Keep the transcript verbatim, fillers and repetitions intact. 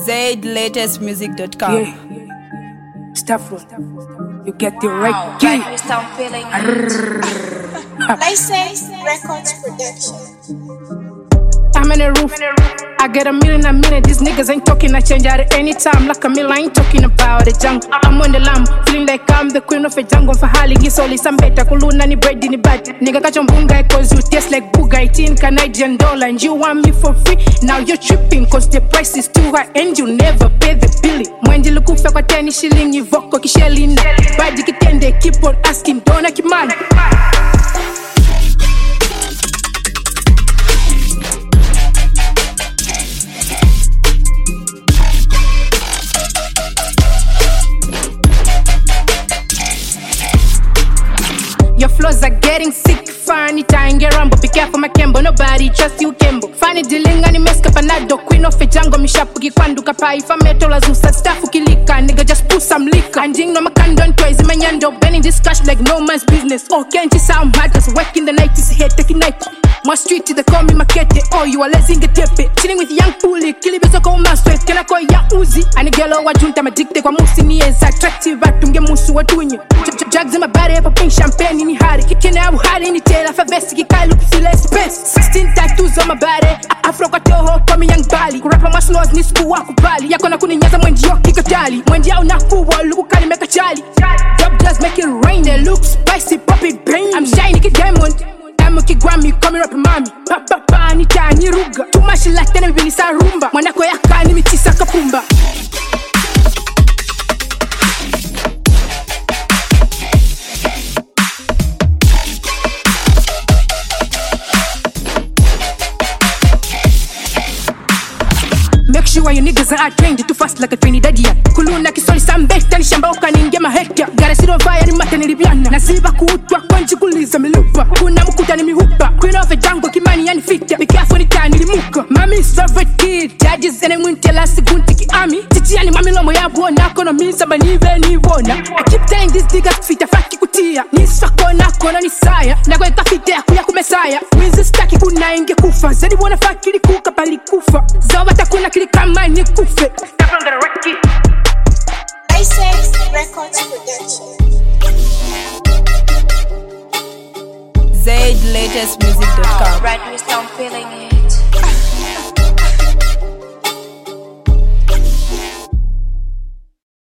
zaid latest music dot com. Yeah. Stafford, you get the right key. License Records Production. I'm in a roof. I get a million a minute. These niggas ain't talking. I change out at any time. Like a mill, I ain't talking about the jungle. I'm on the lamb, feeling like I'm the queen of a jungle. For Harley, it's only some better. Kuluna ni bread in the bad. Nigga got your bunga cause you taste like booga. eighteen Canadian dollar and you want me for free. Now you're tripping cause the price is too high and you never pay the bill. Mwenji lukufa kwa teni shilingi voko kishelina. Badi kitende keep on asking dona kimani. Your flows are getting sick, funny tying your rumble. Be careful my Kembo, nobody trust you Kembo. Funny dealing and meska panado, queen of a jungle. Mishapu kikwandu kapa if I metal as usa staff ukilika. Nigga just put some liquor. And ding no makandon toys in my nyando. Bending this cash like no man's business. Oh can't you sound mad cause work in the night is here taking night. My street they call me makete. Oh you are lessing a tepe. Chilling with young puli, killing beso kwa maswe. Kena kwa ya uzi. And girl wa junta madikte kwa musi ni as attractive. Atunge musu wa tunye. Drugs in my body, popping champagne in the hardy. Kicking out hard in the tail of a vest. Kikai look feel less space. Sixteen tattoos on my body. Afro kwa toho kwa mi young bali. Kurapa ma slows ni siku waku bali. Yako na kuninyaza mwendi yo kika jali. Mwendi ya unakuwa luku kani meka chali. Drop just make it rain. They look spicy, pop it bang. I'm shiny ki diamond. Diamond ki Grammy, coming up mami. Pa pa pa ni tani ruga. Too much like tena vili sa rumba. Mwanako ya kani mitisa kapumba. Make sure you niggas are trained too fast like a Trinidadian. Kuluna kisoli sambeta ni shamba ukaningia maheka. Gara siro vaya ni mata nilibiana. Nasiba kuutwa kwanji kuliza milupa. Kuna mkuta ni mihupa. Queen of a jungle kimani yani fita. Be careful ni tani limuka. Mami is favorite kid. Judges ene mwintela sigunti ki ami. Titi yani mami lomo ya buona. Kono minsa banive ni vona. I keep telling these niggas fita faki kutia. Niswa kona kona ni saya. Nagwe kafite ya kuya kumesaya. Wizi staki kuna inge kufa. Zedi wana fakili kuka pali kufa. Zawata kuna kili kama ni kufe. License Records Production. zaid latest music dot com. Right, we start feeling it.